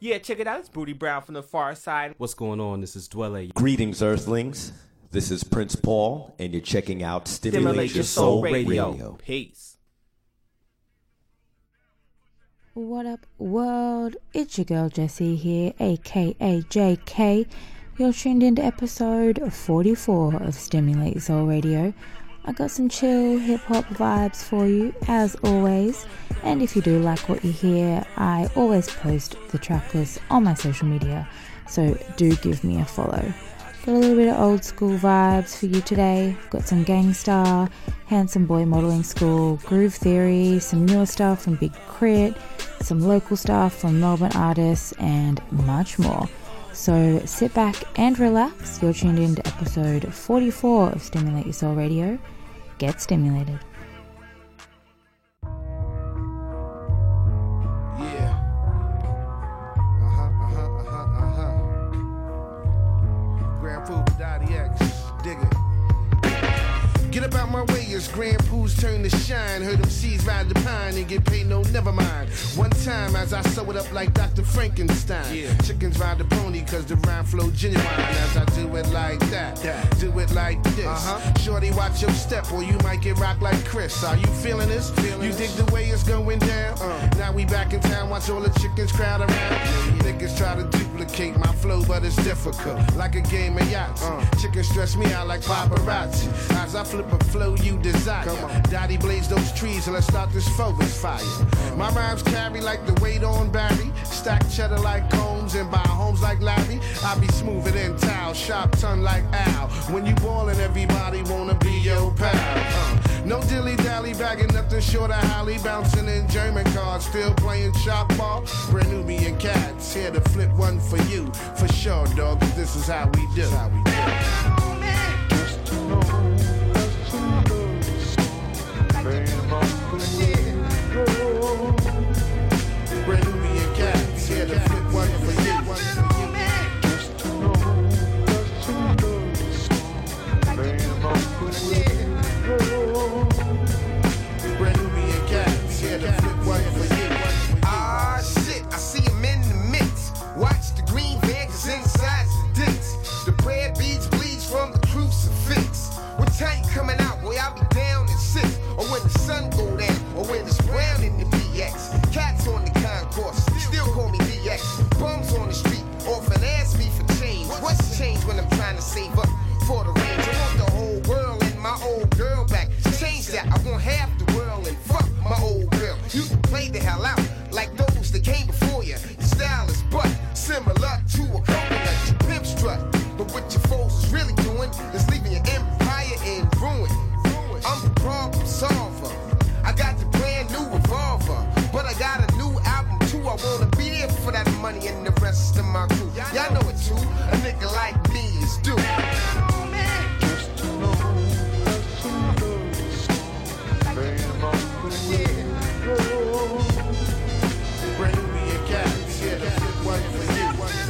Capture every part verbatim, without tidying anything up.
Yeah, check it out. It's Booty Brown from the Far Side. What's going on? This is Dwelle. Greetings, Earthlings. This is Prince Paul, and you're checking out Stimulate, Stimulate Your Soul, Soul Radio. Radio. Peace. What up, world? It's your girl Jessie here, aka J K. You're tuned into episode forty-four of Stimulate Your Soul Radio. I got some chill hip-hop vibes for you, as always. And if you do like what you hear, I always post the track list on my social media, so do give me a follow. Got a little bit of old school vibes for you today. Got some Gangstar, Handsome Boy Modeling School, Groove Theory, some newer stuff from Big Crit, some local stuff from Melbourne artists, and much more. So sit back and relax. You're tuned in to episode forty-four of Stimulate Your Soul Radio. Get stimulated. Yeah. Uh-huh, uh-huh, uh-huh, uh-huh. Grand Pooh, Daddy X, dig it. Get up out my way, it's Grand Pooh's turn to shine. Heard them seeds ride the pine and get paid, no, never mind. One time as I sew it up like Doctor Frankenstein. Yeah. Chickens ride the pony cause the rhyme flow genuine. As I do it like that, yeah. Do it like this. Uh-huh. Shorty, watch your step or you might get rocked like Chris. Are you feeling this? Feeling you dig the way it's going down? Uh. Now we back in town, watch all the chickens crowd around. Yeah, yeah. Niggas try to duplicate my flow, but it's difficult. Like a game of yachts. Uh. Chickens stress me out like paparazzi. As I flip a flow you desire. Come on. Daddy blaze those trees and let's start this forest fire. Uh. My rhymes carry like the weight on Barry. Stack cheddar like combs and buy homes like Larry. I be smoother than towel, sharp tongue like Al. When you ballin', everybody wanna be your pal. Uh. No dilly-dally, bagging nothing short of Holly. Bouncing in German cars, still playing shop ball. Brand Nubian cats, here to flip one for you. For sure, dog, cause this is how we do. How we do. Brand Nubian cats, here to flip one for you. Brand Nubian cats, here to flip one for you. Ah, shit, I see him in the mix. Watch the green van, cause inside's the dicks. The prayer beads bleeds from the crucifix. What time you coming out, boy, I'll be down at six. Or when the sun go down, or when it's brown in the B X. Cats on the concourse, still call me D X. Bums on the street, often ask me for change. What's the change when I'm trying to save up for the range? I want the whole world and my old girl back. Change that, I want half the world and fuck my old girl. You can play the hell out like those that came before you. Your style is but similar to a coconut. You pimp strut, but what your foes is really doing is leaving your empire in ruin. I'm the problem solver. I got the brand new revolver, but I got a new album too. I wanna be there for that money and the rest of my crew. Y'all know it too. A nigga like me is due. Brand Nubian cats, here to flip one for you.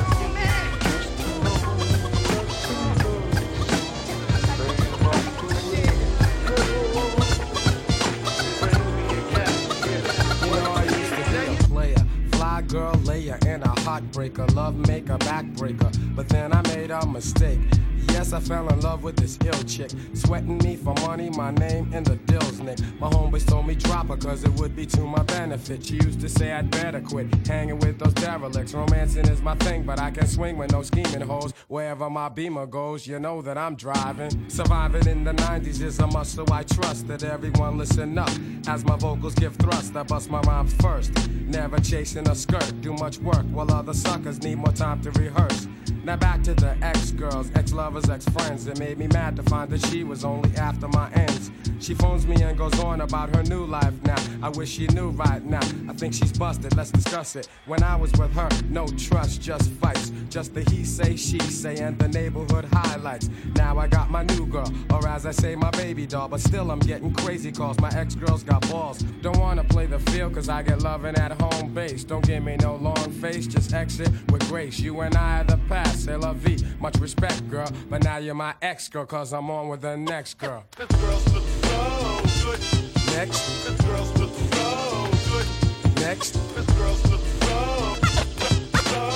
Girl layer and a heartbreaker, love maker, backbreaker. But then I made a mistake. Yes, I fell in love with this ill chick. Sweating me for money, my name in the deals, Nick. My homeboys told me drop her cause it would be to my benefit. She used to say I'd better quit hanging with those derelicts. Romancing is my thing, but I can swing with no scheming hoes. Wherever my Beamer goes, you know that I'm driving. Surviving in the nineties is a must, so I trust that everyone listen up. As my vocals give thrust, I bust my rhymes first. Never chasing a skirt, do much work while other suckers need more time to rehearse. Now back to the ex-girls, ex-lovers, ex-friends. It made me mad to find that she was only after my ends. She phones me and goes on about her new life now. I wish she knew right now. I think she's busted, let's discuss it. When I was with her, no trust, just fights. Just the he say, she say, and the neighborhood highlights. Now I got my new girl, or as I say, my baby doll. But still I'm getting crazy calls, my ex-girls got balls. Don't wanna play the field cause I get loving at home base. Don't give me no long face, just exit with grace. You and I are the past. C'est la vie, much respect, girl. But now you're my ex-girl, cause I'm on with the next girl. This girl's looking so good. Next. This girl's looking so good. Next. This girl's looking so, so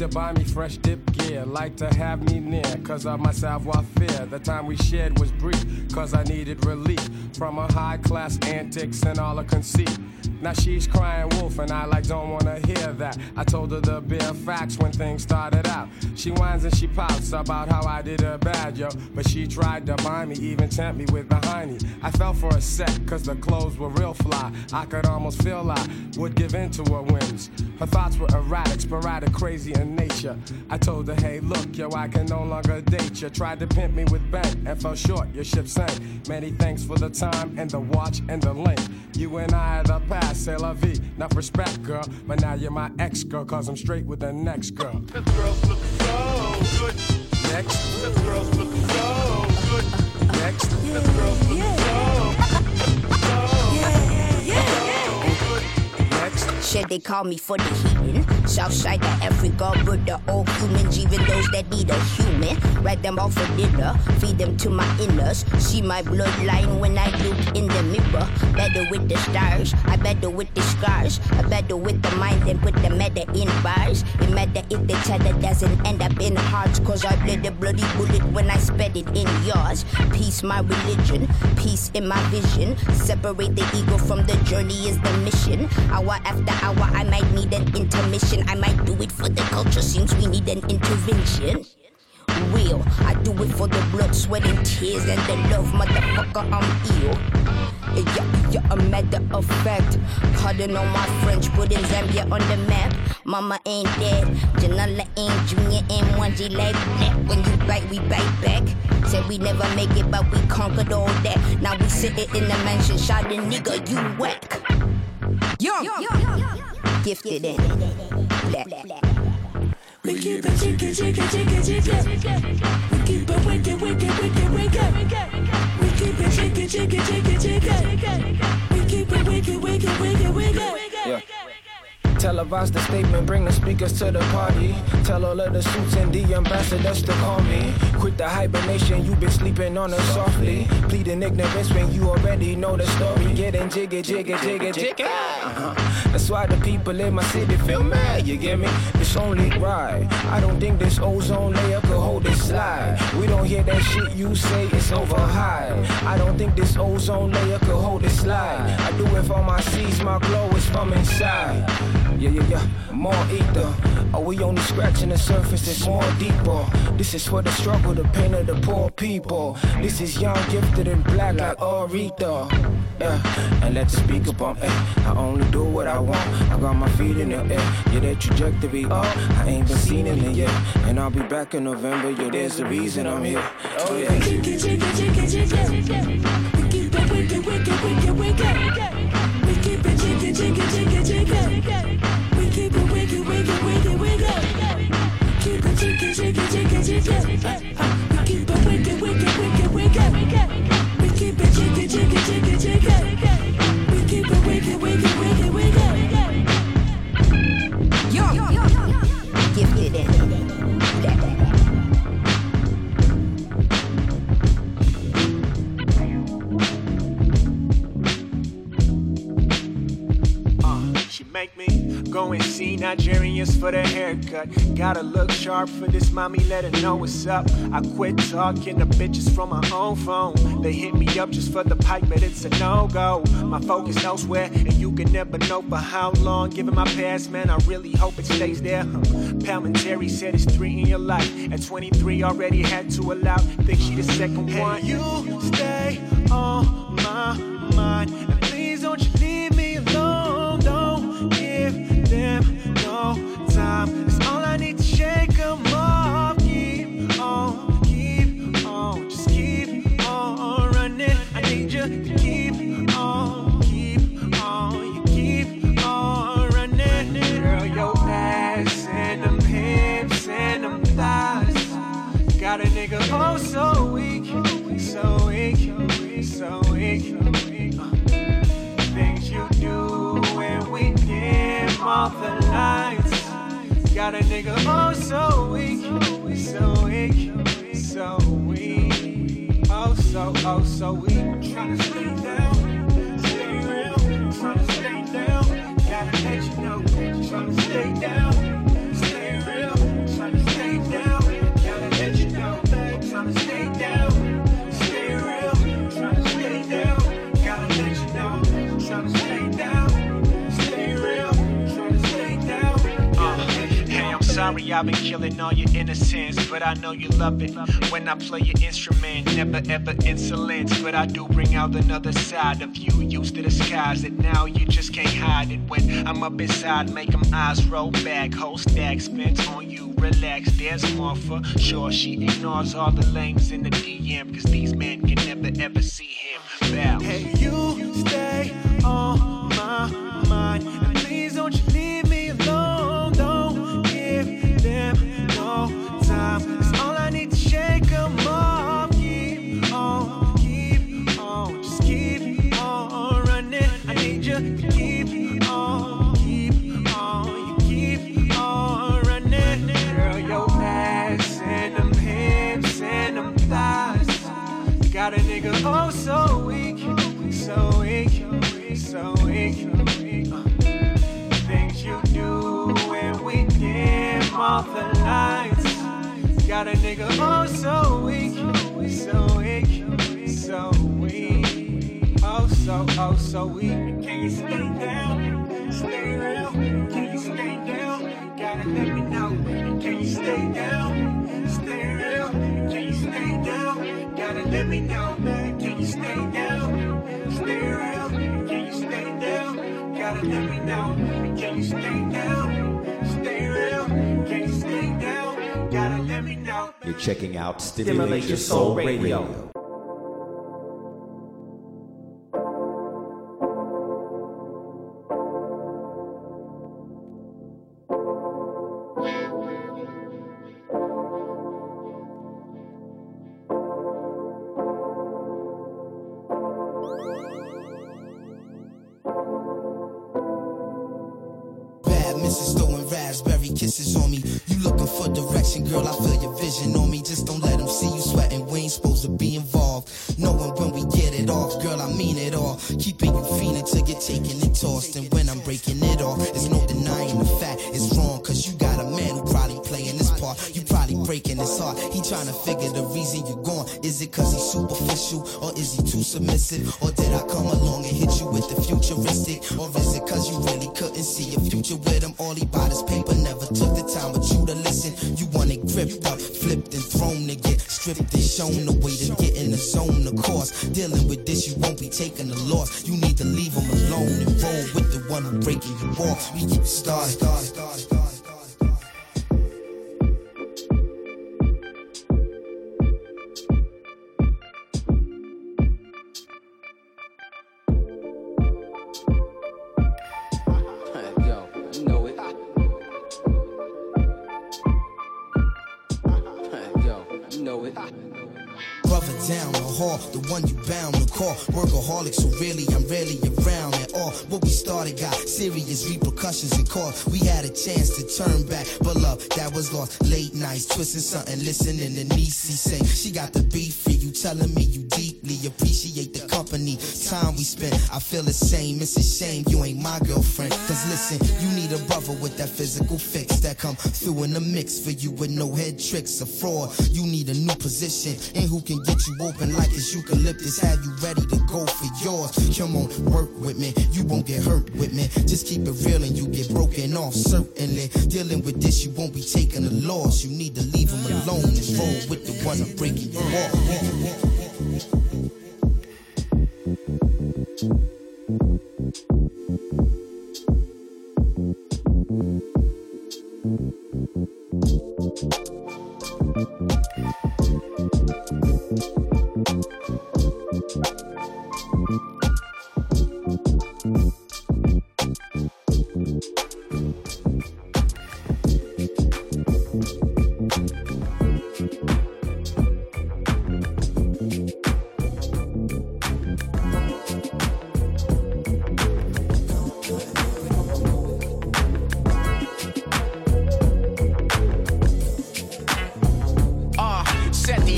to buy me fresh dip gear, like to have me near, cause of my savoir-faire. The time we shared was brief, cause I needed relief from her high-class antics and all her conceit. Now she's crying wolf and I like don't wanna hear that. I told her the bare facts when things started out. She whines and she pouts about how I did her bad, yo. But she tried to buy me, even tempt me with the hiney. I fell for a sec, cause the clothes were real fly. I could almost feel I would give in to her whims. Her thoughts were erratic, sporadic, crazy in nature. I told her, hey look, yo, I can no longer date you. Tried to pimp me with bank and fell short, your ship sank. Many thanks for the time and the watch and the link. You and I are the past, c'est la vie. Enough respect, girl, but now you're my ex-girl, cause I'm straight with the next girl. This girl's looking so good. Next. This girl's looking so good. Next. This girl's looking so, so, Yeah, yeah, yeah. good. Next. Shit, they call me for the heathen. South side of Africa, with the old humans, even those that need a human. Write them off for dinner, feed them to my inners. See my bloodline when I look in the mirror. Better with the stars, I better with the scars. I better with the mind than put the matter in bars. It matter if the cheddar doesn't end up in hearts, cause I bled a bloody bullet when I sped it in yours. Peace, my religion, peace in my vision. Separate the ego from the journey is the mission. Hour after hour, I might need an intermission. I might do it for the culture, seems we need an intervention. Real, I do it for the blood, sweat, and tears, and the love, motherfucker, I'm ill. Yeah, yeah, a matter of fact. Pardon on my French, putting Zambia on the map. Mama ain't dead, Janala ain't Junior, and one G like that. When you bite, we bite back. Said we never make it, but we conquered all that. Now we sitting in the mansion, shot a nigga, you whack. Yo, yo, yo, yo. Gifted in black. We keep it chicken, chicken, chicken, chicken. We keep it wicked, wicked, wicked, wicked. We keep it chicken, chicken, chicken, chicken. We keep it wicked, wicked, wicked, wicked. Yeah. Televise the statement, bring the speakers to the party. Tell all of the suits and the ambassadors to call me. Quit the hibernation, you been sleeping on us softly. Pleading ignorance when you already know the story. Getting jiggy, jiggy, jiggy, jiggy. Uh-huh. That's why the people in my city feel mad, you get me? It's only right. I don't think this ozone layer could hold this slide. We don't hear that shit you say, it's over high. I don't think this ozone layer could hold this slide. I do it for my seeds, my glow is from inside. Yeah, yeah, yeah, more ether. Are we only scratching the surface? It's more deeper. This is for the struggle, the pain of the poor people. This is young, gifted, and black like Aretha. Yeah, and let the speaker bump. Eh. I only do what I want. I got my feet in the air. Yeah, that trajectory up. I ain't been seen in it yet. And I'll be back in November. Yeah, there's a reason I'm here. Oh yeah. Chicken, chicken, chicken, chicken. We keep it wicked, wicked, wicked, wicked. We keep it chicken, chicken, chicken, chicken. We keep it wicked, wicked, wicked, wicked. Keep it chicken, chicken, chicken, chicken. We keep it wicked, wicked, wicked, wicked. We keep it chicken, chicken, chicken, chicken. We keep it wicked, wicked, wicked, wicked. Yo, yo, yo, yo. Gifted in black. Make me go and see Nigerians for the haircut. Gotta look sharp for this mommy, let her know what's up. I quit talking to bitches from my own phone. They hit me up just for the pipe, but it's a no-go. My focus elsewhere, and you can never know for how long. Given my past, man, I really hope it stays there. Palmentary said it's three in your life. At twenty-three, already had to allow. Think she the second one. And you stay on my mind. And please don't you leave me alone. Don't give them no time. It's all I need to shake them off. Keep on, keep on, just keep on running. I need you to keep on, keep on, you keep on running. Girl, your ass and them hips and them thighs got a nigga oh so weak, so weak, so weak. Uh, things you do when we dim off the lights got a nigga oh so weak, so weak, so weak. Oh so, oh so weak. Tryna stay down, stay real. Tryna stay down, gotta let you know. Tryna stay down, stay real. sorry I've been killing all your innocence, but I know you love it when I play your instrument. Never ever insolence, but I do bring out another side of you. Used to disguise it, now you just can't hide it. When I'm up inside, make them eyes roll back. Whole stack spins on you, relax, there's more for sure. She ignores all the lames in the D M, cause these men can never ever see him bow. Hey, you stay on my mind, and please don't you leave me alone. Don't give them no time. It's all I need to shake them off. Keep on, keep on, just keep on running. I need you to keep on, keep on, you keep on running. Girl, your ass and them hips and them thighs got a nigga oh so weak, so weak, so weak. Uh, things you do when we dim off the lights got a nigga oh so weak, so weak, so weak. Oh so, oh so weak. Can you stay down? Stay real. Can you stay down? Gotta let me know. Can you stay down? Stay real. Can you stay down? Gotta let me know. Can you stay down? Stay real. Can you stay down? Gotta let me know. Can you stay down? Stay real. Can you stay down? Gotta let me know. You're checking out Stimulate Your Soul Radio. Radio. Kisses on me, you looking for direction, girl, I feel your vision on me. Just don't let them see you sweating, we ain't supposed to be involved. Knowing when we get it off, girl, I mean it all. Keeping you feeling till you're taking and tossed. And when I'm breaking it off, there's no denying the fact it's wrong. Cause you got a man who probably playing this part. You probably breaking his heart. He trying to figure the reason you're gone. Is it cause he's superficial? Or is he too submissive? Or did I come along and hit you with the futuristic? Or is it cause you really couldn't see a future with him? All he bought is paper, never took the time with you to listen. You want it gripped up, flipped and thrown to get stripped and shown the way to get in the zone. Of course, dealing with this, you won't be taking a loss. You need to leave him alone and roll with the one who breaking you off. We get started, started, started, started. Down the hall, the one you bound to call workaholic, so really I'm rarely around at all. What we started got serious repercussions and cause. We had a chance to turn back, but love, that was lost. Late nights, twisting something, listening to Niecy say she got the beef for you, telling me you deeply appreciate the company, time we spent. I feel the same, it's a shame you ain't my girlfriend. Cause listen, you need a brother with that physical fix that come through in the mix for you with no head tricks, a fraud. You need a new position, and who can get you open like this eucalyptus, have you ready to go for yours. Come on, work with me, you won't get hurt with me. Just keep it real and you get broken off, certainly. Dealing with this, you won't be taking a loss. You need to leave him alone and roll with the one breaking you off.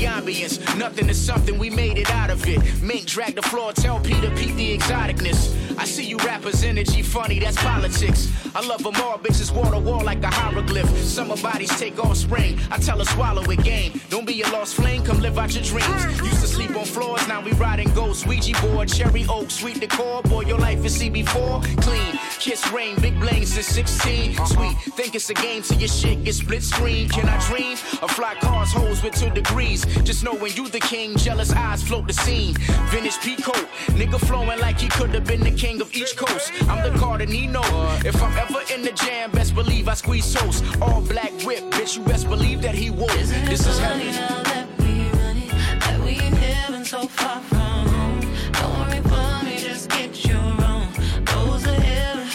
Nothing is something, we made it out of it. Mink drag the floor, tell Peter, peep the exoticness. I see you rappers energy funny, that's politics. I love them all, bitches wall to wall like a hieroglyph. Summer bodies take on spring, I tell her swallow it game. Don't be a lost flame, come live out your dreams. Used to sleep on floors, now we riding ghosts. Ouija board, cherry oak, sweet decor. Boy, your life is C B four, clean. Kiss rain, big bling since sixteen. Sweet, think it's a game till your shit gets split screen. Can I dream of fly cars, hoes with two degrees? Just know when you the king, jealous eyes float the scene. Vintage peacoat, nigga flowing like he could have been the king of each coast. I'm the Cardinino. If I'm ever in the jam, best believe I squeeze toast. All black whip, bitch, you best believe that he woke. This is heavy. Now that we run it, that we in heaven so far from home. Don't worry for me, just get your own. Those are heaven,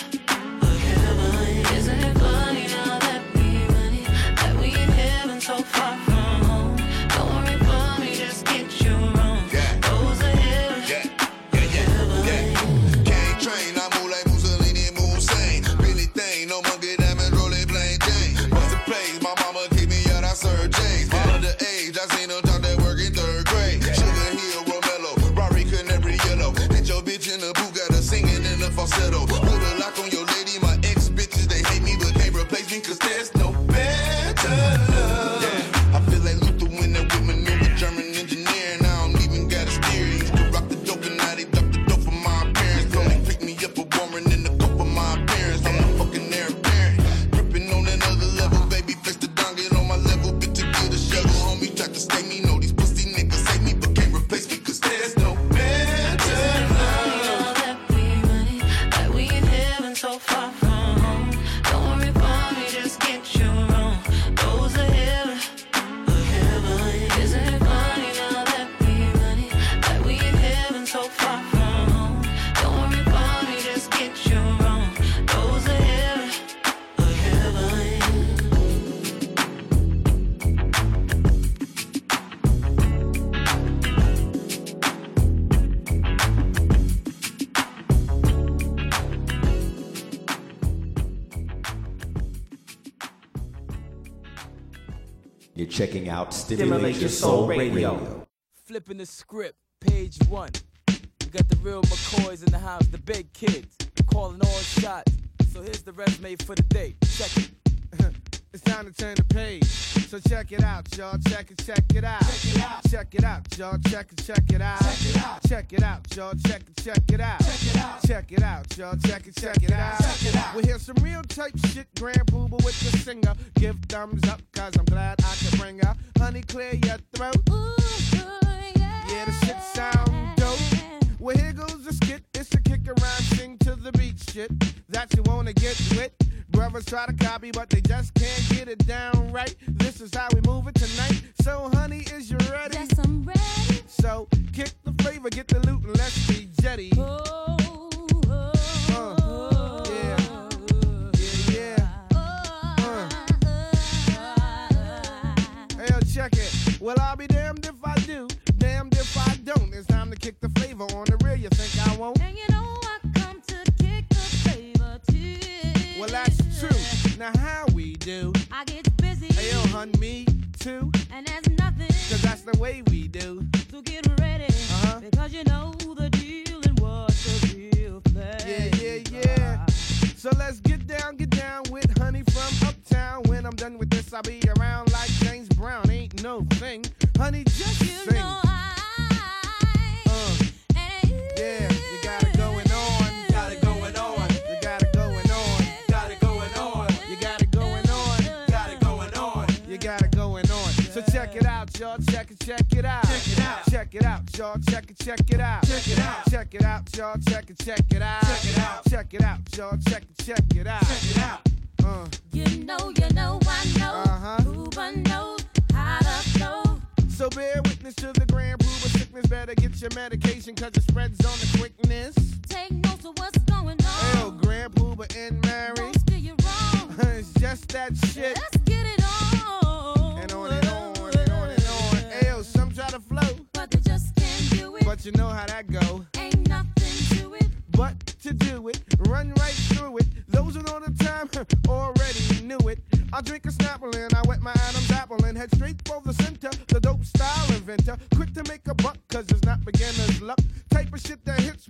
heaven. Isn't it funny now that we run it, that we in heaven so far from home. Don't worry for me, just get your own. Those are heaven, heaven. Can't train, I move like Mussolini, move sane. Billy Thane, no monkey damage, roll it plain Jane. What's the place? My mama keep me out, I serve James. All of the age, I seen them talk that work in third grade. Sugar Hill, Romello, Rari Canary Yellow. Hit your bitch in the Bugatti, singing in the falsetto. Put a lock on your lady, my ex bitches, they hate me, but can't replace me, cause there's no better love. Yeah. I feel like Luther when that with maneuver, German engineer, and I don't even gotta steer. Used to rock the dope, and now they drop the dope for my parents. Only pick me up a woman in the cup of my parents. I'm a fucking air parent. Gripping on another level, baby, flex the down, get on my level, bitch, to get a shovel. Homie, try to stay me, know these pussy niggas hate me, but can't replace me, cause there's no better love. That we run it, that we in heaven so far from home. Don't worry for me, just get your own. Those are heaven, heaven. Isn't it funny now that we run it, that we in heaven so far from home. Don't worry for me, just get your own. Those are heaven, heaven. You're checking out Stimulate Your Soul Radio. Flipping the script, page one. We got the real McCoys in the house, the big kids, calling all shots. So here's the resume for the day. Check it. It's time to turn the page. So check it out, y'all. Check it, check it out. Check it out, check it out, y'all. Check it, check it out. Check it out, check it out, y'all. Check it, check it out. Check it out, check it out, y'all. Check it, check it out. Check it out. We hear some real type shit, Grand Pooba with the singer. Give thumbs up, cause I'm glad I can bring her. Honey, clear your throat. Ooh, yeah. Yeah, the shit sound dope. Well, here goes the skit. It's a kick around, sing to the beat shit that you wanna get with. Brothers try to copy, but they just can't get it down right. This is how we move it tonight. So, honey, is you ready? Yes, I'm ready. So, kick the flavor, get the loot, and let's be jetty. Oh, oh, Uh, yeah, yeah, yeah. Uh. Hey, yo, check it. Well, I'll be damned if I do, damned if I don't. It's time to kick the flavor on the real. You think I won't? And you know I come to kick the flavor too. Well, that's true. Now, how we do? I get busy. Hey, yo, hun, me too. And there's nothing. Cause that's the way we do. So get ready. Uh-huh. Because you know the deal and what's the real thing. Yeah, yeah, yeah. So let's get down, get down with honey from uptown. When I'm done with this, I'll be around like James Brown. Ain't no thing. Honey, just You sing. know I. Uh, yeah, you got it going on. Got it going on. You got it going on. Got it going on. You got it going on. Got it going on. You got it going on. So check it out, y'all. Check it, check it out. Check it out. Check it out, y'all. Check it, check it out. Check it out. Check it out, y'all. Check it, check it out. Check it out. Check it out, y'all. Check it, check it out. Check it out. Uh. You know, you know, I know. Uh-huh. Pooba knows how to flow. So bear witness to the Grand Pooba sickness. Better get your medication, cause it spreads on the quickness. Take notes of what's going on. Ew, Grand Pooba and Mary. Don't steer you wrong. It's just that shit. Let's get it on. And on and on and on and on. Ayo, some try to flow, But they just can't do it. but you know how that go. Ain't nothing to it. But to do it, run right through it. Those who know the time already knew it. I drink a Snapple and I wet my Adam's apple and head straight for the center. The dope style inventor, quick to make a buck, cause it's not beginner's luck. Type of shit that hits when you pump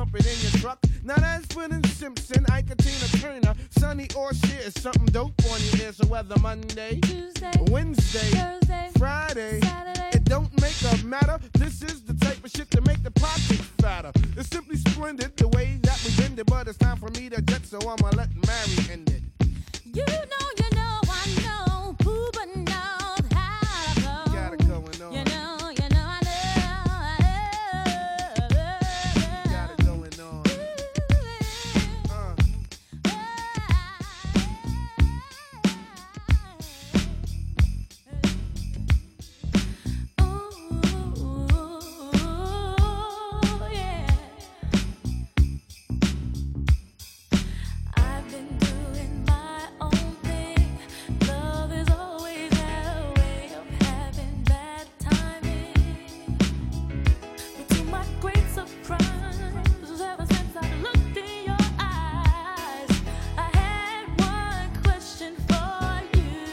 dump it in your truck. Now that's Willie Simpson, Ike, Tina Turner, Sonny or Cher. Something dope on your ear. So whether Monday, Tuesday, Wednesday, Thursday, Friday, Saturday, it don't make a matter. This is the type of shit to make the pockets fatter. It's simply splendid the way that we bend it, but it's time for me to jet, so I'ma let Mary end it. You know, you know, I know, Pooba knows how to go. Got it going on. You know, you know, I know. Got it going on. Uh. Ooh, yeah. I've been doing my own thing. Love is always a way of having bad timing. But to my great surprise, ever since I looked in your eyes, I had one question for you.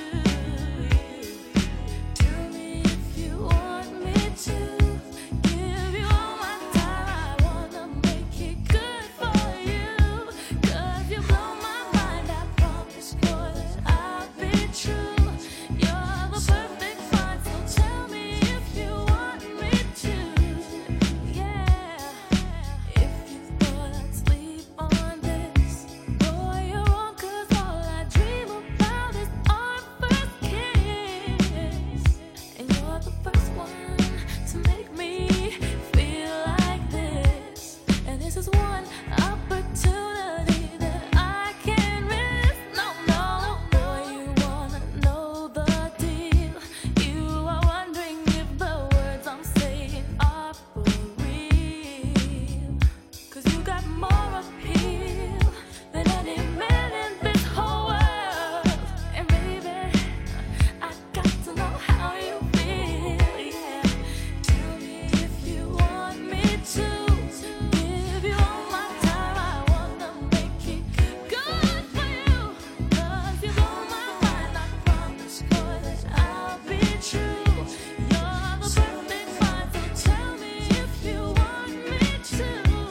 Tell me if you want me to give you all my time. I wanna make it good for you. 'Cause you blow my mind, I promise, boy, that I'll be true. You're the perfect find, so tell me if you want me to. Yeah. If you thought I'd sleep on this, boy, you're wrong, 'cause all I dream about is our first kiss. And you're the first one to make me feel like this. And this is one opportunity that I can't miss. No, no, boy, you wanna know the deal. You are wondering if the words I'm saying are for real. 'Cause you got more appeal than any man in this whole world. And baby, I got to know how you feel, yeah. Tell me if you want me to give you all my time. I wanna make it good for you. 'Cause you blow my mind, I promise, boy, that I'll be true. You're the perfect find, so tell me if you want me to.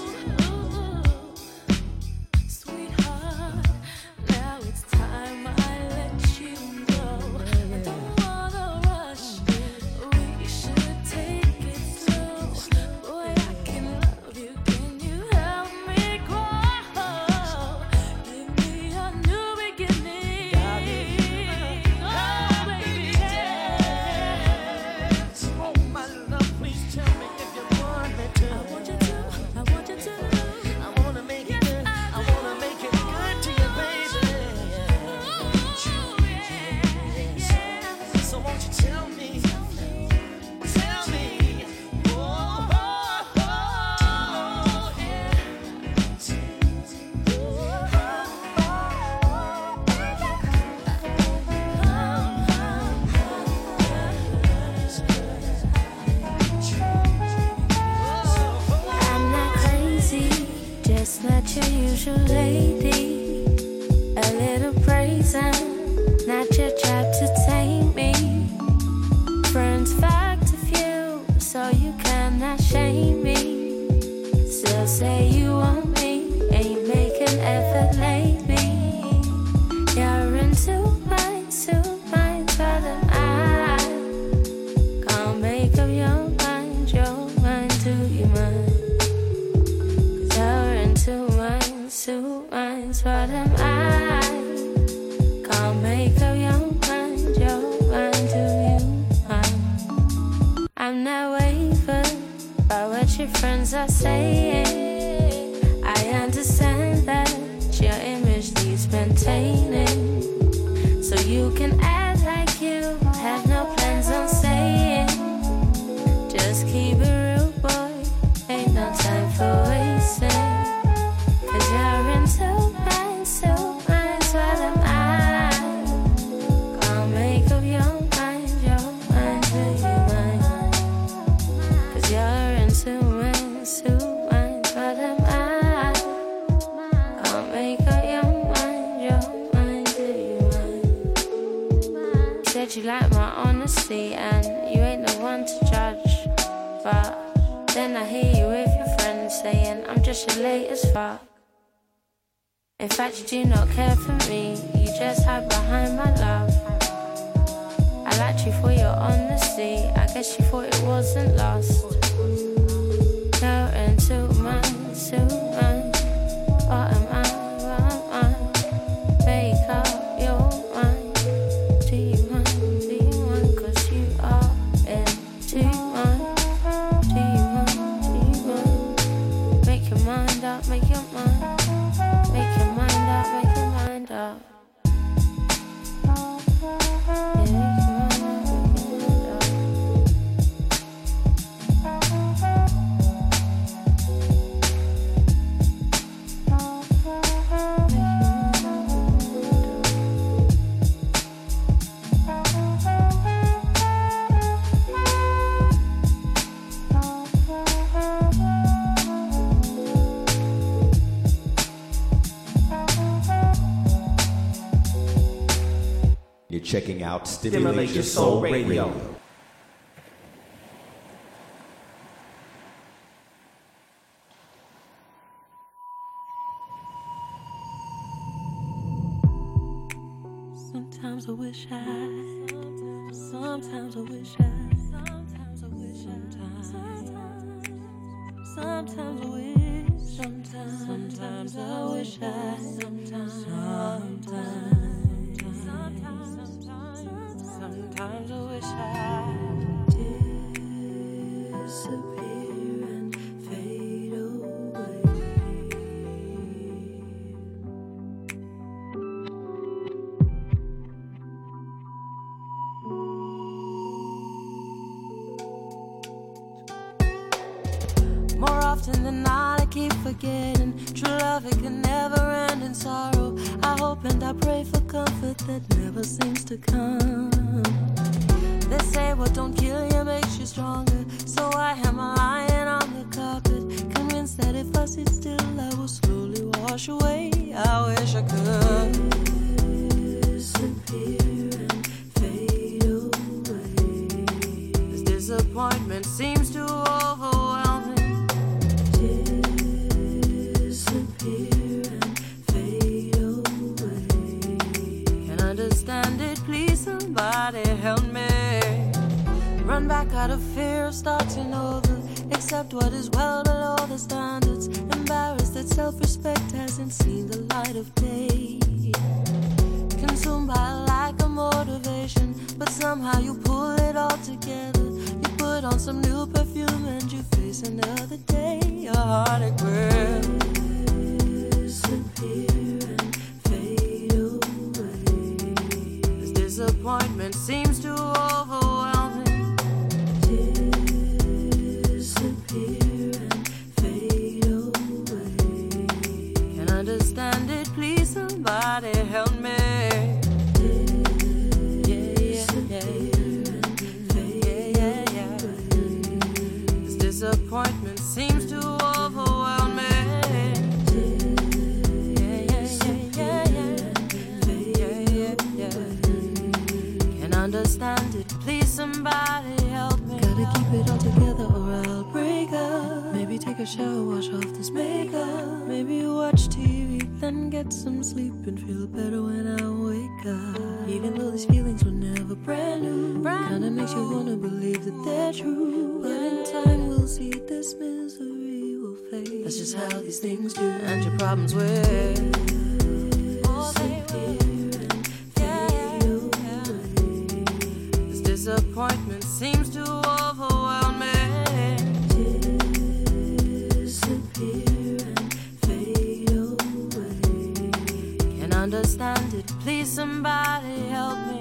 Sweetheart, now it's time I let you go. I don't wanna rush, we should take it slow. Boy, I can love you, can you help me grow? Give me a new beginning. Oh, baby, yeah. Oh, my love, please tell me if you want me to. I want you to, I want you to. I wanna make it good. I wanna make it good to you, baby. So won't you tell me? Tell me. Oh, oh, oh, yeah. I'm not crazy, just not your usual lady. A little brazen, not your job to tame me. Friends fact a few, so you cannot shame me. Still say you want me, ain't making effort lately. You're in two minds, two minds, but am I? Can't make up your mind, your mind, do you mind? 'Cause you're in two minds, two minds, what am I? Can't make up your mind, your mind, do you mind? I'm not wavering by what your friends are saying. I understand that your image needs maintaining, so you can act like you have no plans on staying. Just keep it real, boy, ain't no time for wasting. 'Cause you're in two minds, two minds, what am I? Can't make up your mind, your mind, do you mind? 'Cause you're in two minds, two minds, what am I? Can't make up your mind, your mind, do you mind? You said you like my honesty and you ain't the one to judge, but then I hear you with your friends saying I'm just guess you're late as fuck. In fact, you do not care for me. You just hide behind my love. I liked you for your honesty. I guess you thought it wasn't lost. Now and two months, two months. What am I? What am I? Make up your mind. Do you mind? Do you mind? 'Cause you are in too much. Do you mind? Do you mind? Make your mind up. Make your mind. Make your mind up. Make your mind up. You're checking out Stimulate Your Soul Radio. Sometimes I wish I, sometimes I wish I, sometimes I wish I, sometimes I wish, sometimes, sometimes I wish I, sometimes, sometimes. Sometimes I wish I'd disappear and fade away. More often than not, I keep forgetting true love, it can never end in sorrow. I hope and I pray for comfort that never seems to come. They say what don't kill you makes you stronger. So I am lying on the carpet, convinced that if I sit still I will slowly wash away. I wish I could disappear and fade away. This disappointment seems to overwhelm me. Disappear and fade away. Can't understand it, please somebody help me. Run back out of fear of starting over. Accept what is well below the standards. Embarrassed that self-respect hasn't seen the light of day. Consumed by a lack of motivation, but somehow you pull it all together. You put on some new perfume and you face another day. Your heartache will disappear and fade away. This disappointment seems to overwhelm. Understand it, please somebody help me. Yeah, yeah, yeah, yeah, yeah. This disappointment seems to overwhelm me. Yeah, yeah, yeah, yeah, yeah, yeah, yeah. Can't understand it, please somebody help me. Gotta keep it all together or I'll break up. Maybe take a shower, wash off this makeup. Maybe watch T V, then get some sleep and feel better when I wake up. Even though these feelings were never brand new, kinda makes you wanna believe that they're true. But in time we'll see this misery will fade. That's just how these things do. And your problems will all they will. Yeah, yeah. This disappointment seems to overwhelm me. Understand it, please somebody help me.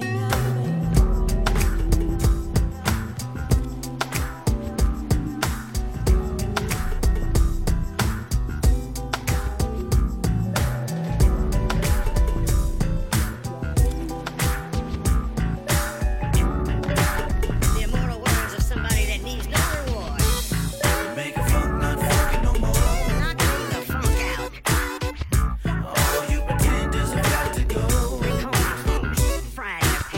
Friday.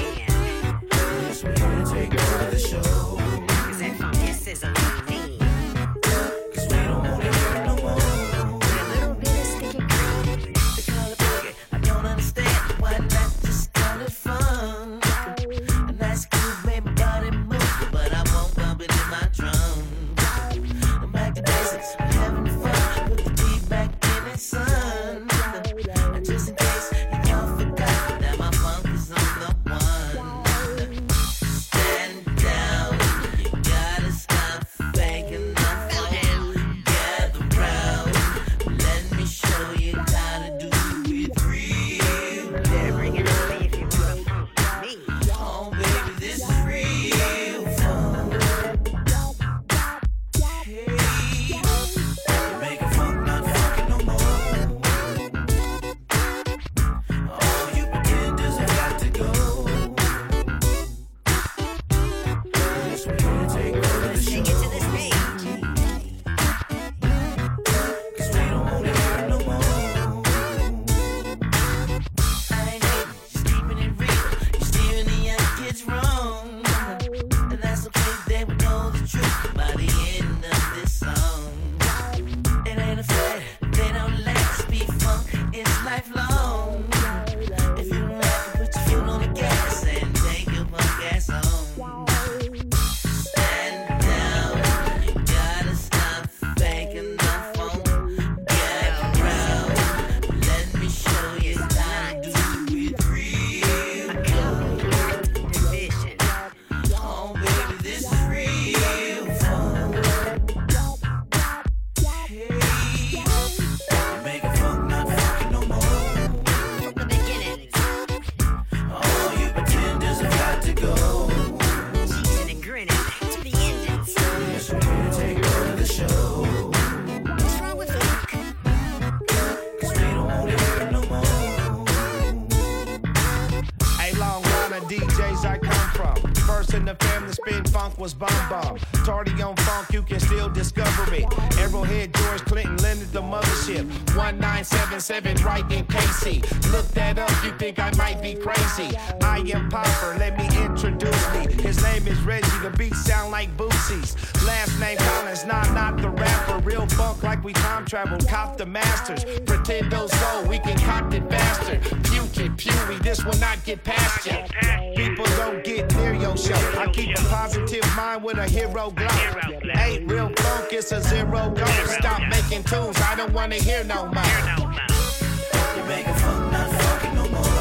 was bomb bomb. Tardy on funk, you can still discover it. Arrowhead, George Clinton, lended the mothership. one nine seven seven, right in K C. Look that up, you think I might be crazy. I am Popper, let me introduce me. His name is Reggie, the beat sound like Boosie's. Last name Collins, nah, not the rapper. Real funk like we time travel, cop the masters. Pretend those go, we can cop it faster. Puke it, pewy, this will not get past you. People don't get near your show. I keep a positive mind with a hero glow. Ain't real funk, it's a zero go. Stop making tunes, I don't wanna hear no more. You make a funk, not funky no more.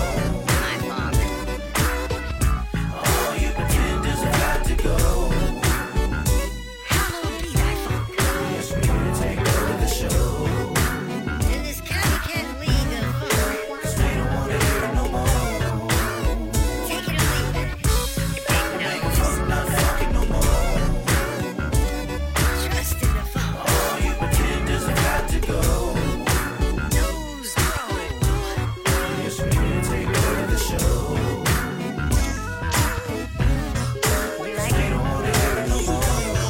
All you pretenders have got to go. Yes, we need to take over the show. In this county, can we go? Cause we don't wanna hear it no more. Take it away. You make a funk, not funky no more. Trust in the funk. All you pretenders have got to go. Nose grow. Yes, we need to take over the show. We don't wanna hear it no more.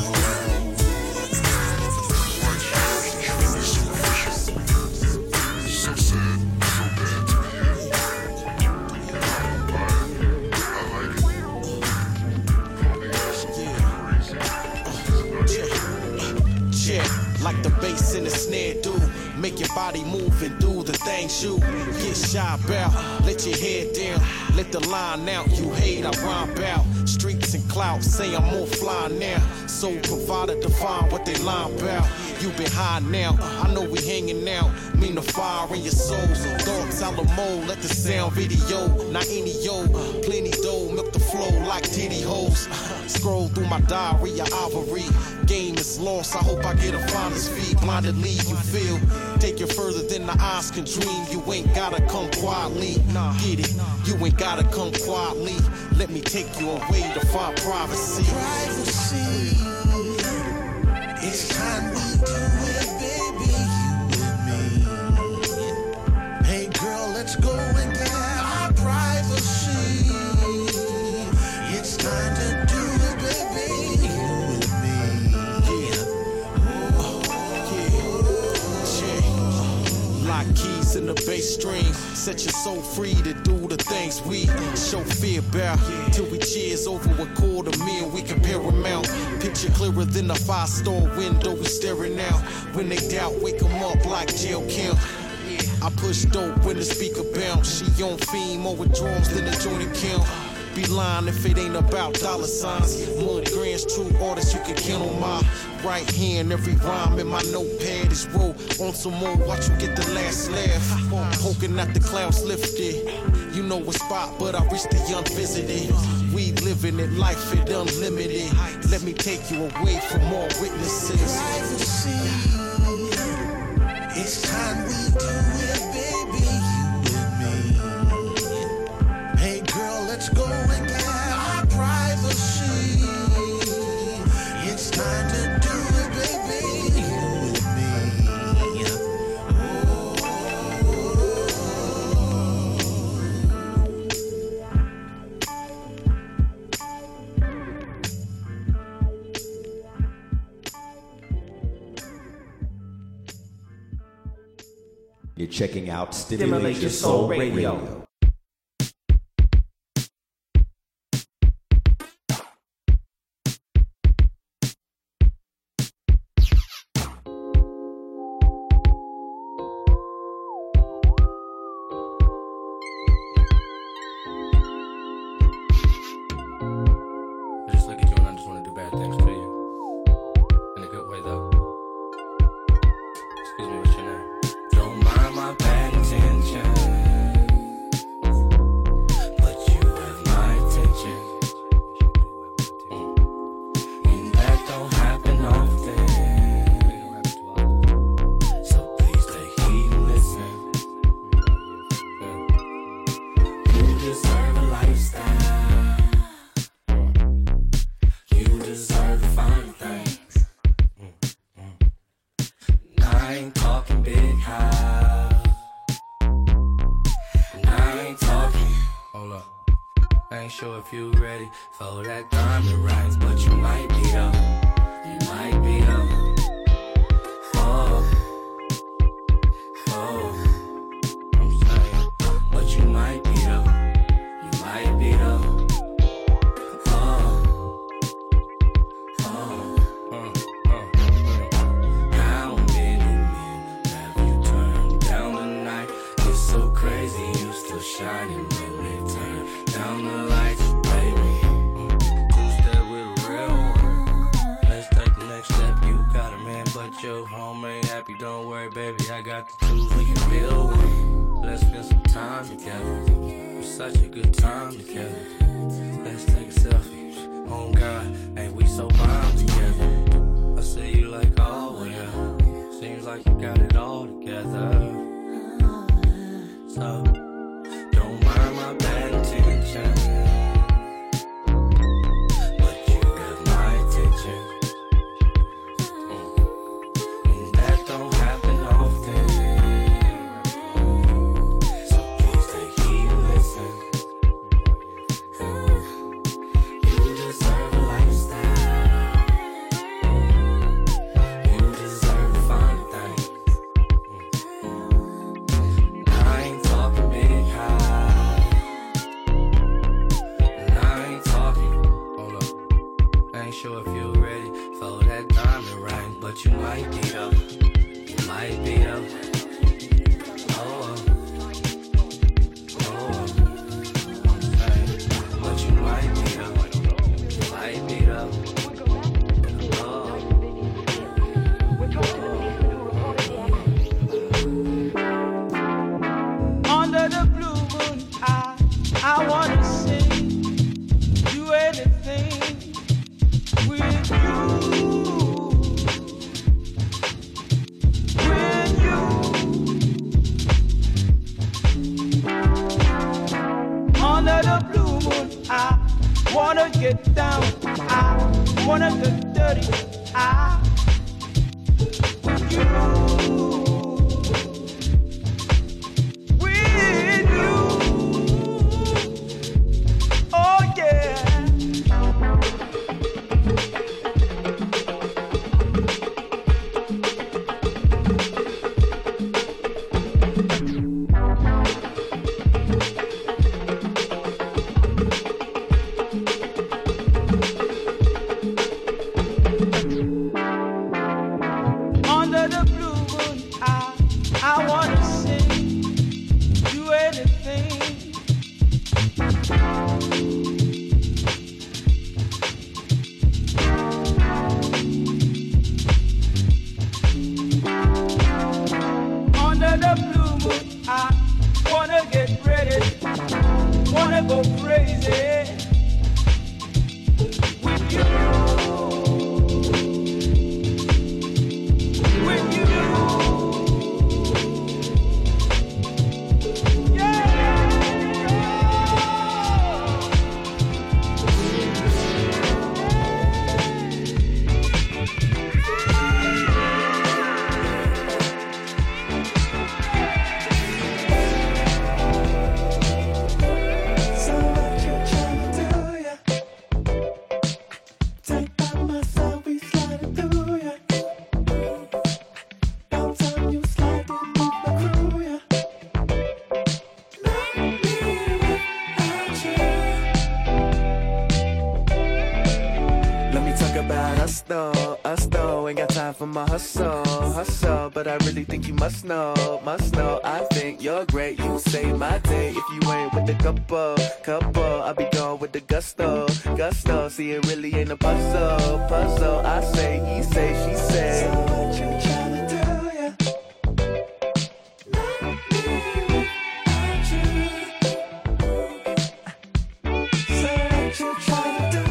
Yeah, like the bass in the snare do. Make your body move and do the things you get shy about. Let your head down, let the line out. You hate, I rhyme about. Streets and clout say I'm more fly now. So provider define what they line about. You been high now, I know we hanging out. Mean the fire in your soul. Dogs Alamo, let the sound video. Not any yo, plenty dough, milk the flow like titty hoes. Scroll through my diary of ivory. Game is lost, I hope I get a finder's fee. Blindedly you feel, take it further than the eyes can dream. You ain't gotta come quietly, get it, you ain't gotta come quietly. Let me take you away to find privacy. Privacy, it's time we do it, baby, you and me. Hey girl, let's go and get our privacy. It's time to do it, baby, you and me. Yeah, oh, yeah. Lock keys in the bass string. Set your soul free to do the things we show fear about. Till we cheers over a quarter meal, we can paramount. Picture clearer than a five-star window we staring out. When they doubt, wake them up like jail camp. I push dope when the speaker bounce. She on fiend, more withdrawals than the joint account. Be lying if it ain't about dollar signs. Mud Grand's true artist, you can count on my right hand. Every rhyme in my notepad is roll on some more. Watch you get the last laugh. Poking at the clouds lifted. You know a spot, but I reach the unvisited. We living it, life it unlimited. Let me take you away from all witnesses. Privacy, it's time we do it, baby, you and me. Hey girl, let's go and get our privacy. It's time to do it, baby, you and me. You're checking out Stimulate Your Soul Radio. ain't sure if you ready for that diamond rings, but you might be though. You might be though. Oh, oh, I'm saying, but you might be though. You might be though. Oh, oh, uh, uh, uh. How many men have you turned down tonight? It's so crazy, you still shining when they turn down the lights, baby. Two-step with a real one. Let's take the next step. You got a man, but your home ain't happy. Don't worry, baby. I got the tools. We can build one. Let's spend some time together. It's such a good time together. Let's take a selfie. Oh God, ain't we so bound together? I say you like, oh yeah. Seems like you got it all together. So don't mind my bad intention, but you got my attention. Mm. And that don't happen often. So please take heed and listen. You deserve a lifestyle. You deserve fine things. I ain't talking big high. And I ain't talking. Hold up. I ain't sure if you're ready for that diamond ring, but you might be though. You might be though. Oh, oh, hey. But you might be though. You might be though. Oh. Under the blue moon, I, I wanna sing, do anything with you, with you. Under the blue moon, I wanna get down, I wanna get dirty, I, with you. With you, oh yeah. Under the blue moon, I, I wanna sing, do anything. Under the blue moon, I wanna get ready, wanna go crazy with you, with you. So what you tryna do, yeah? Take back my selfie, slide it through, yeah. Downtown, you slide in with my crew, yeah. Not me without you. Let me talk about us though, us though. Ain't got time for my hustle, hustle. But I really think you must know, must know. I think you're great, you save my day. If you ain't with the couple, couple, I'll be gone with the gusto, gusto. See, it really ain't a puzzle, puzzle. I say, he say, she say. So what you tryna do, yeah? Not me without you. So what you tryna do?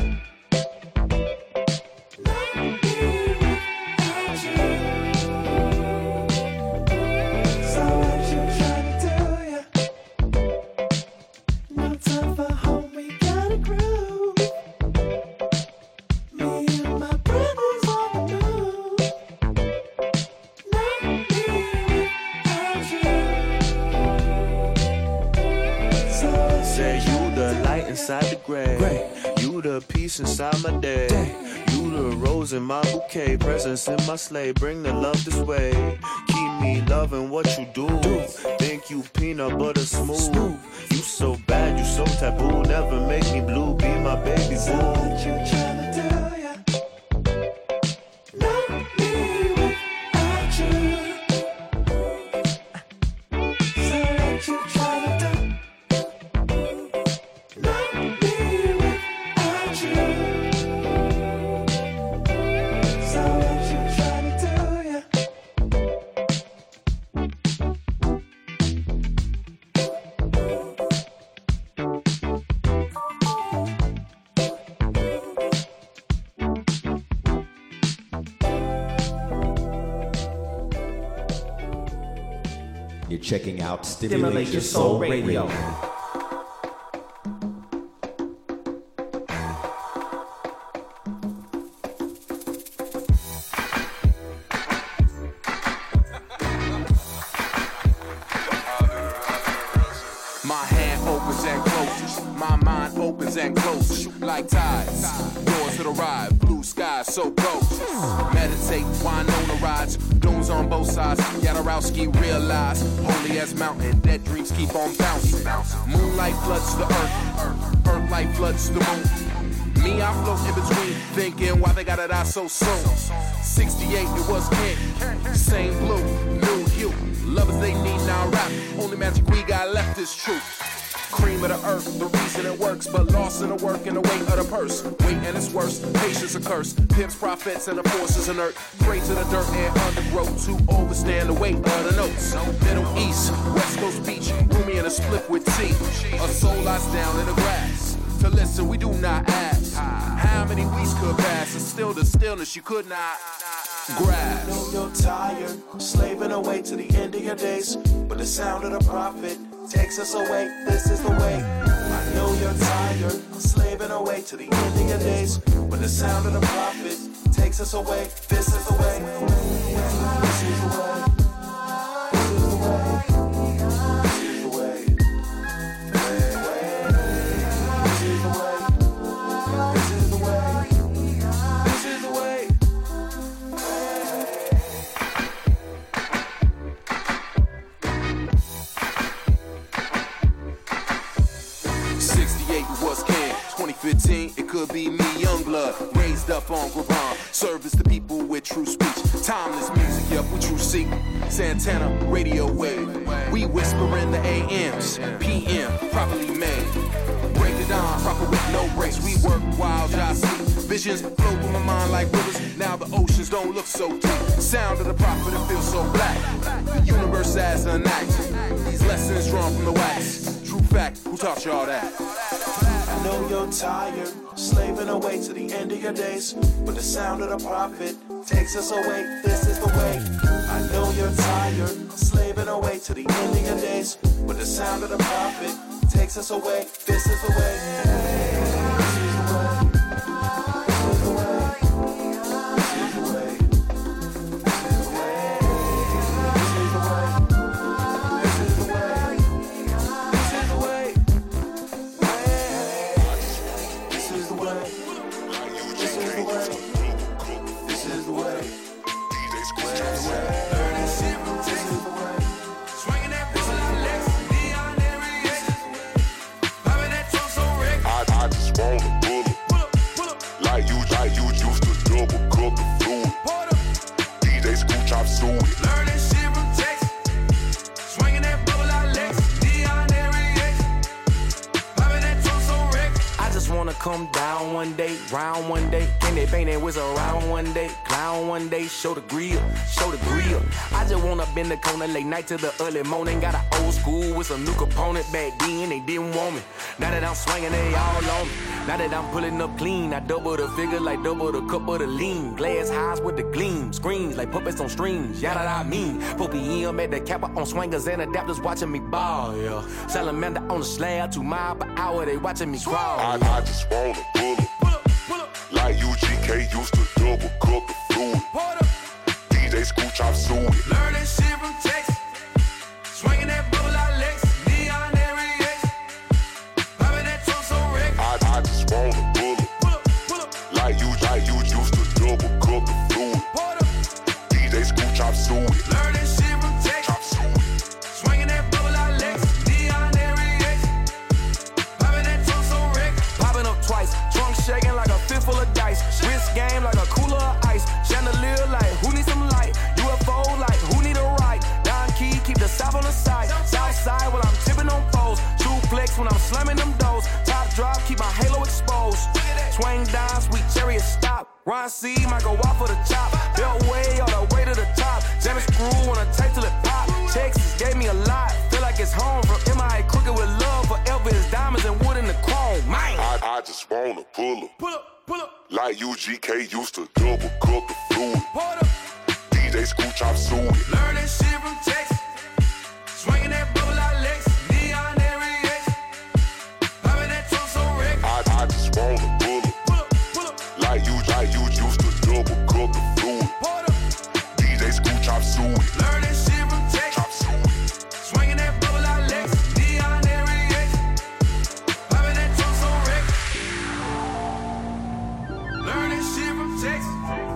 Not me without you. So what you tryna do, yeah? No time for home, we gotta groove. Me and my brothers on the move. Not me without you. So Say you the light inside the gray. You the peace inside my day. You the rose in my bouquet. Presents in my sleigh. Bring the love this way. Keep me loving what you do. Think you peanut butter smooth. You so bad, you so taboo. Never make me blue. Be my baby boo. What you tryna do? You're checking out Stimulate Your Soul Radio. My hand opens and closes, my mind opens and closes like tides. Doors to the ride, blue skies so gorgeous. Meditate, wine on the rides, blooms on both sides. Yadarowski realize, holy as mountain, dead dreams keep on bouncing. Moonlight floods the earth, earth light floods the moon. Me, I float in between, thinking why they gotta die so soon. sixty-eight, it was king, same blue, new hue. Lovers they need now rap, only magic we got left is truth. Cream of the earth, the reason it works, but lost in the work and the weight of the purse. Weight and it's worse, patience a curse. Pimps, prophets, and the forces inert. Pray to the dirt and undergrowth to overstand the weight of the notes. Middle East, West Coast beach, roomy in a split with tea. A soul lies down in the grass. To listen, we do not ask. How many weeks could pass and still the stillness you could not grasp? I know you're tired, slaving away to the end of your days, but the sound of the prophet takes us away. This is the way. I know you're tired, slaving away to the end of your days, but the sound of the prophet takes us away. This is the way. This is the way. This is the way. This is the way. This is the way. This is the way. This is the way. sixty-eight was can, twenty fifteen it could be me, young blood, raised up on Gravon, service to people with true speech, timeless music, yep, we true seek, Santana, radio wave, we whisper in the A Ms, P M, properly made, break it down, proper with no breaks, we work while y'all sleep, visions flow through my mind like rivers, now the oceans don't look so deep, sound of the prophet, it feels so black, the universe as an act, these lessons drawn from the wax, true fact, who taught y'all that? I know you're tired, slaving away to the end of your days, but the sound of the prophet takes us away. This is the way. I know you're tired, slaving away to the end of your days, but the sound of the prophet takes us away. This is the way. This is the way. This is the way. This is the way. This is the way. This is the way. This is the way. This is the way. This is the way. This is the way. This is the way. Learning shit from this is the way. Swinging that pussy like Lex, Neon and Rex. Popping that trunk so wreck. I, I just want a bullet. Like you, like you used to double cook the fluid. D J Screw Chop Suey. Learning shit from Texas. Swinging that bubble like Lex, Neon and Rex. Popping that trunk so wreck. I just wanna come down one day, round one day, can they paint that whistle around one day, clown one day, show the grill, show the grill. I just wanna bend the corner late night to the early morning. Got an old school with some new component. Back then they didn't want me. Now that I'm swinging, they all on me. Now that I'm pulling up clean, I double the figure like double the cup of the lean. Glass highs with the gleam, screens like puppets on strings. Yeah, that I mean. four P M at the Kappa on swingers and adapters watching me ball. Yeah, salamander on the slab, two mile per hour, they watching me crawl. I, I just want a bullet. Like U G K used to double cook the fluid. D J Screw Chop Suey. Learning shit from Texas. Swinging that bubble like Lex, Neon and Rex. Popping that trunk when I'm slamming them doors. Top drop, keep my halo exposed. Swing down, sweet chariot stop. Ron C, might go off for the chop. Belt way all the way to the top. Jam and screw on a tape till it pop. Texas gave me a lot. Feel like it's home from M I A Crooked with love. Forever is diamonds and wood in the chrome. Man. I, I just wanna pull up. Pull up, pull up. Like U G K used to double cook the fluid. Pull up. D J Screw Chop suited. Learn that shit from Texas. Swinging that bubble like Lex. Neon every X. Popping that trunk so wreck. I, I just wanna pull up. Pull up, pull up. Like you, like you used to double cook the fluid. Pull up. D J Screw Chop suited. Learn that shit from Texas. Chop suited. Swinging that bubble like Lex. Neon every X. Popping that trunk so wreck. Learn that shit from Texas.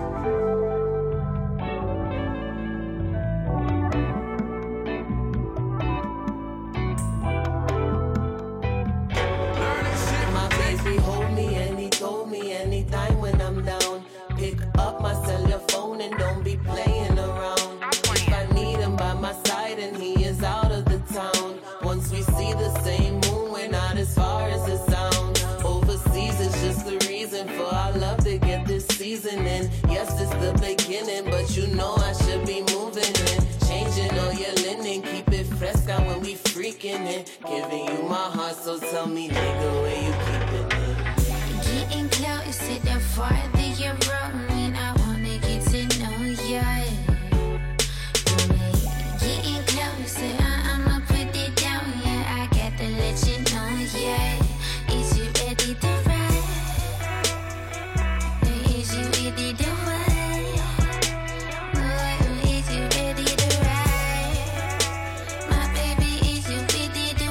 My baby hold me and he told me anytime when I'm down. Pick up my cellular phone and don't be playing around. If I need him by my side and he is out of the town. Once we see the same moon, we're not as far as it sounds. Overseas is just the reason for our love to get this season in. Yes, it's the beginning, but you know I should be moving in. Changing all your linen, keep it fresh down when we freaking it. Giving you my heart, so tell me, nigga, where you keeping it? Getting closer the farther you're rolling, I wanna get to know you. Getting closer, I- I'ma put it down, yeah. I got to let you know, yeah. Is you ready to ride? Is you ready to ride? Oh, is you ready to ride? My baby, is you ready to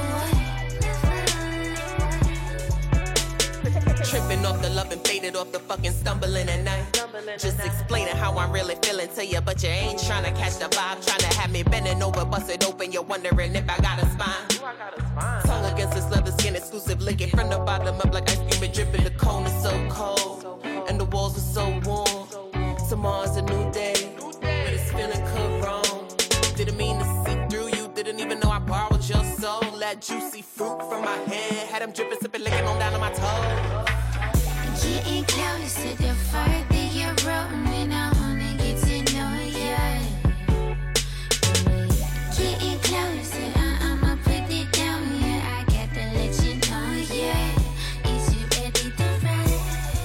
ride? Tripping off the love and faded off the fucking stumbling at night. Just explaining how I'm really feeling to you, but you ain't trying to catch the vibe. Trying to have me bending over, bust it open. You're wondering if I got a spine. Tongue against this leather skin, exclusive licking from the bottom up like ice cream and dripping. The cone is so cold, and the walls are so warm. Tomorrow's a new day, but it's feeling good wrong. Didn't mean to see through you, didn't even know I borrowed your soul. That juicy fruit from my hand, had them dripping, sipping, licking on down to my toes. Getting closer the farther you're rolling, I wanna get to know you. Getting closer, I- I'ma put it down, yeah. I got to let you know, yeah. Is you ready to ride?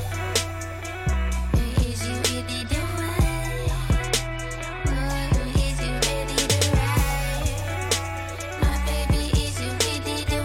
Is you ready to ride? Oh, is you ready to ride? My baby, is you ready to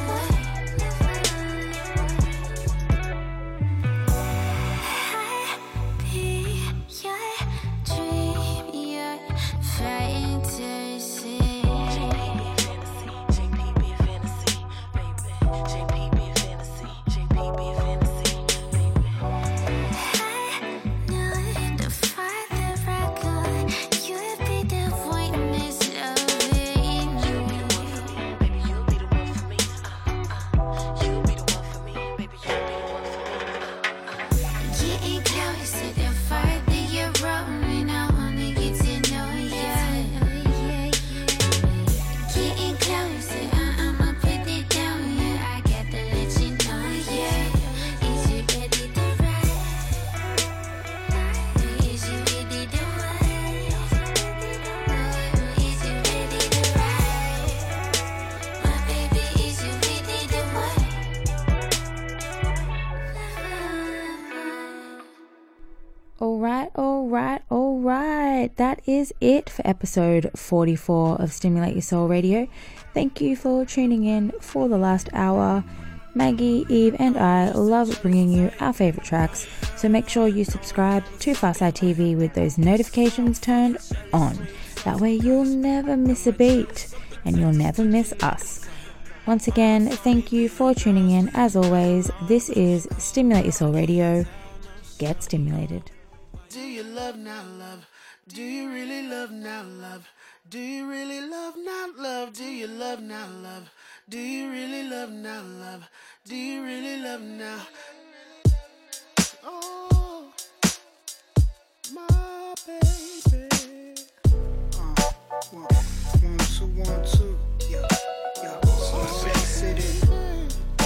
Alright, alright, alright. That is it for episode forty-four of Stimulate Your Soul Radio. Thank you for tuning in for the last hour. Maggie, Eve, and I love bringing you our favourite tracks, so make sure you subscribe to Farside T V with those notifications turned on. That way you'll never miss a beat, and you'll never miss us. Once again, thank you for tuning in. As always, this is Stimulate Your Soul Radio. Get stimulated. Do you love now, love? Do you really love now, love? Do you really love now, love? Do you love now, love? Do you really love now, love? Do you really love now? Oh, my baby. Uh, one, one, two, one, two. Yeah, yeah. So back city.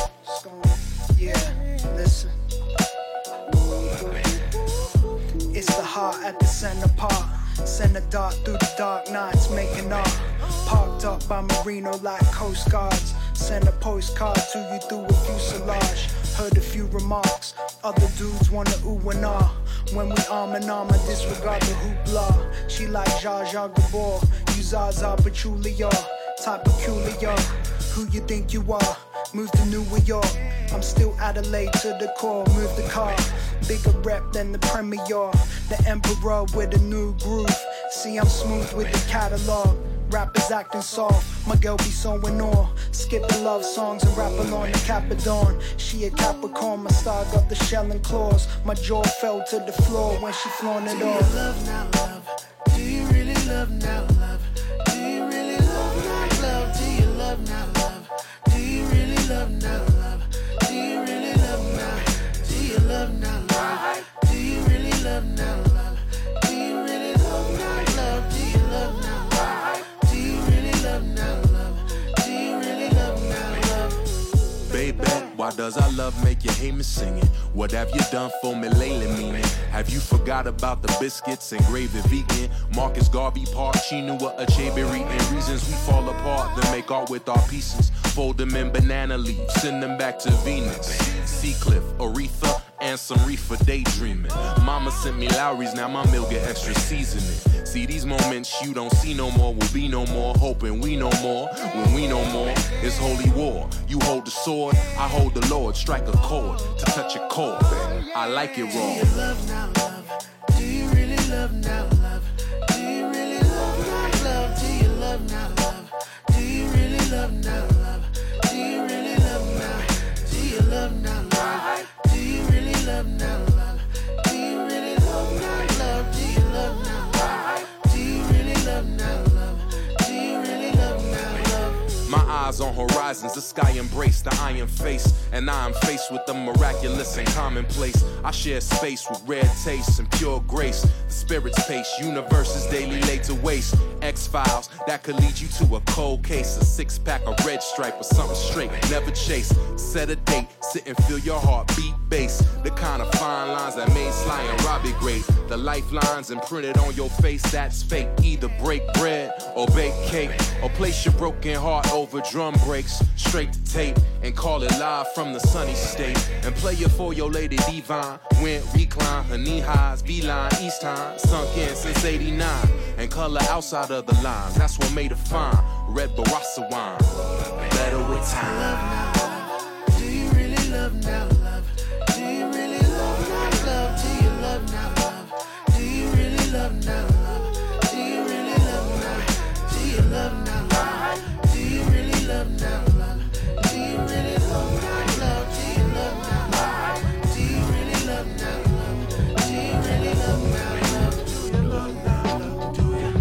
center part. Send a dart through the dark nights, making art. Parked up by Marino like Coast Guards. Send a postcard to you through a fuselage. Heard a few remarks, other dudes wanna ooh and ah. When we arm in arm, I disregard the hoopla. She like Zsa Zsa Gabor, you Zaza Pachulia. Type peculiar, who you think you are? Move to New York, I'm still Adelaide to the core. Move the car, bigger rep than the premier. The emperor with a new groove. See, I'm smooth with the catalog. Rappers acting soft, my girl be so in awe. Skipping love songs and rap along the Capadon. She a Capricorn, my star got the shell and claws. My jaw fell to the floor when she flaunted it off. Do you love now, love? Do you really love now, love? Do you really love now, love? Do you love now, love? Do you really love now, love? Do you really love now? Do you love now, love? Do you really love now, love? Do you really love now, love? Do you love now, love? Do you really love now, love? Do you really love now, love? Baby, why does our love make you hate me singing? What have you done for me lately, meaning? Have you forgot about the biscuits and gravy vegan? Marcus Garvey Park, Chinua Achebe and reasons we fall apart, then make art with our pieces. Fold them in banana leaves, send them back to Venus. Seacliff, Aretha, and some reefer daydreaming. Mama sent me Lowry's, now my meal get extra seasoning. See, these moments you don't see no more will be no more. Hoping we know more, when we know more, it's holy war. You hold the sword, I hold the Lord. Strike a chord to touch a chord. I like it raw. Do you love now, love? Do you really love now, love? Do you really love now, love? Do you love now, love? Do you really love now, love? Do you really love now? Do you love now, love? Do you really love now, love? Do you really love now, love? Do you love now, love? Do you really love now, love? Do you really love now, love? My eyes on horizons, the sky embrace the iron face. And I am faced with the miraculous and commonplace. I share space with rare tastes and pure grace. The spirit's pace, universes daily laid to waste. X-Files, that could lead you to a cold case. A six-pack of red stripe or something straight, never chase. Set a date, sit and feel your heart beat bass. The kind of fine lines that made Sly and Robbie great. The lifelines imprinted on your face, that's fake. Either break bread or bake cake, or place your broken heart over drum breaks. Straight to tape and call it live from the sunny state. And play it for your lady divine. Went recline, her knee highs, V-line, East time. Sunk in since eighty-nine. And color outside of the lines, that's what made it fine. Red Barossa wine, better with time. Do you really love now, love? Do you really love now, love? Do you love now, love? Do you really love now, love? Do you really love now? Do you love now, love? Do you really love now, love? Do you really love now, love? Do you love now, love? Do you really love now, love? Do you really love now, love? Do you love now, love? Do you?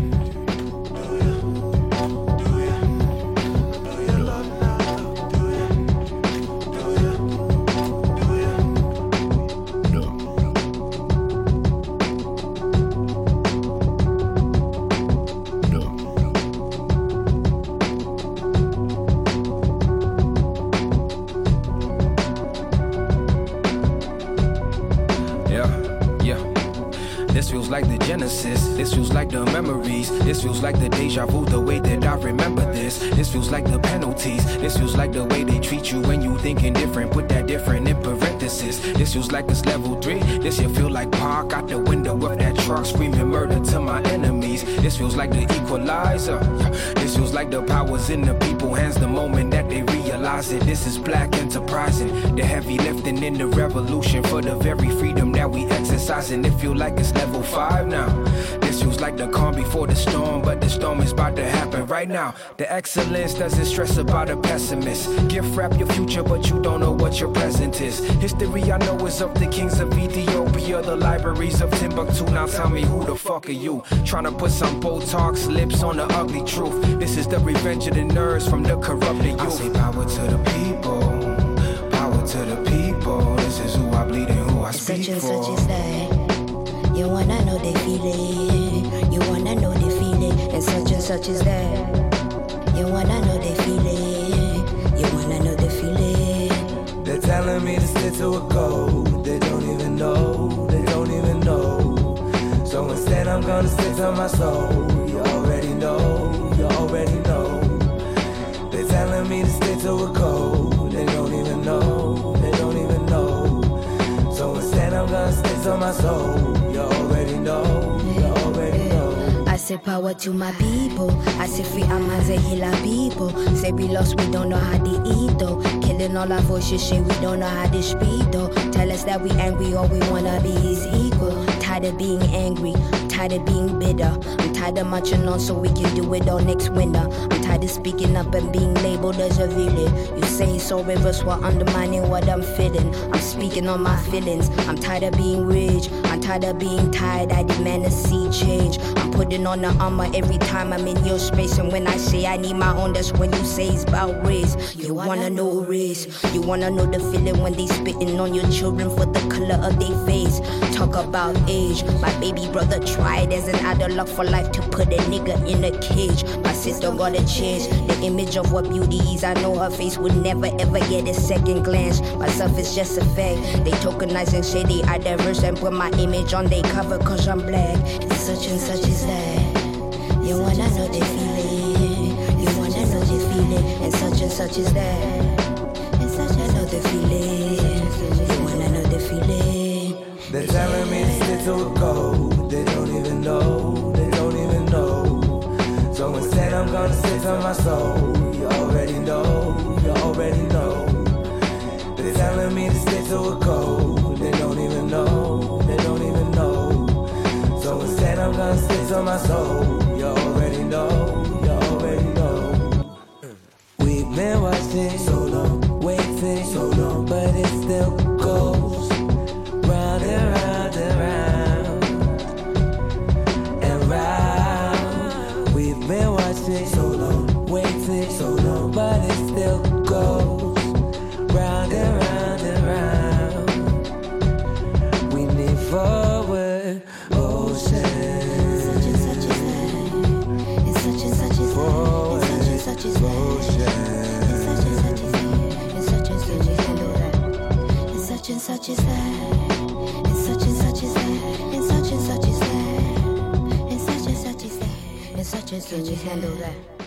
Do you? Do you? Do you love now, love? Do you? Do you? Do you? This feels like the genesis, this feels like the memories. This feels like the deja vu, the way that I remember this. This feels like the penalties, this feels like the way they treat you when you thinking different. Put that different in parenthesis. This feels like it's level three, this you feel like park out the window of that truck screaming murder to my enemies. This feels like the equalizer, this feels like the powers in the people hands the moment that they realize it. This is black enterprising, the heavy lifting in the revolution for the very freedom that we exercising. It feel like it's level five now. This feels like the calm before the storm, but the storm is about to happen right now. The excellence doesn't stress about a pessimist. Gift wrap your future, but you don't know what your present is. History I know is of the kings of Ethiopia, the libraries of Timbuktu. Now tell me, who the fuck are you? Trying to put some Botox lips on the ugly truth. This is the revenge of the nerds from the corrupted youth. I say power to the people, power to the people. This is who I bleed and who I speak such and for. Such is that. You wanna know the feeling, you wanna know the feeling, and such and such is that. You wanna know the feeling, you wanna know the feeling. They're telling me to stick to a code, they don't even know, they don't even know. So instead I'm states of my soul. You already know, you already know. They're telling me the states of a cold. They don't even know, they don't even know. So instead I'm gonna states of my soul. You already know, you already know. I say power to my people. I say free Amaze heal people. Say we lost, we don't know how to eat though. Killing all our voices, shit, we don't know how to speak though. Tell us that we angry, all we wanna be is equal. Tired of being angry, tired of being bitter. I'm tired of marching on so we can do it all next winter. I'm tired of speaking up and being labeled as a villain. You say it's all reverse while undermining what I'm feeling. I'm speaking on my feelings. I'm tired of being rich. I'm tired of being tired. I demand to see change. I'm putting on the armor every time I'm in your space. And when I say I need my own, that's when you say it's about race. You wanna know race. You wanna know the feeling when they spitting on your children for the color of their face. Talk about age. My baby brother tried as an adult luck for life to put a nigga in a cage. My sister got a chance. The image of what beauty is, I know her face would never ever get a second glance. Myself is just a fact. They tokenize and say they are diverse and put my image on they cover cause I'm black. And such and such is that. You wanna know the feeling. You wanna know the feeling. And such and such is that. And such and know the feeling. You wanna know the feeling. They're telling me to stick to a code. They don't even know, they don't even know. So instead I'm gonna stick to my soul. You already know, you already know. They're telling me to stick to a code. They don't even know, they don't even know. So instead I'm gonna stick to my soul. You already know, you already know. We've been watching so long, waiting so long, but it still goes round and round and round and round. We've been watching so long, waiting so long, but it still goes round and round and round. We need forward motion. Such and such is that. And such and such is that. And such and such is that. And such and such is that. And such and such is that. And such and such is that. And such and such is that. And such and such is that. And such and such is that. And such and such is handle that.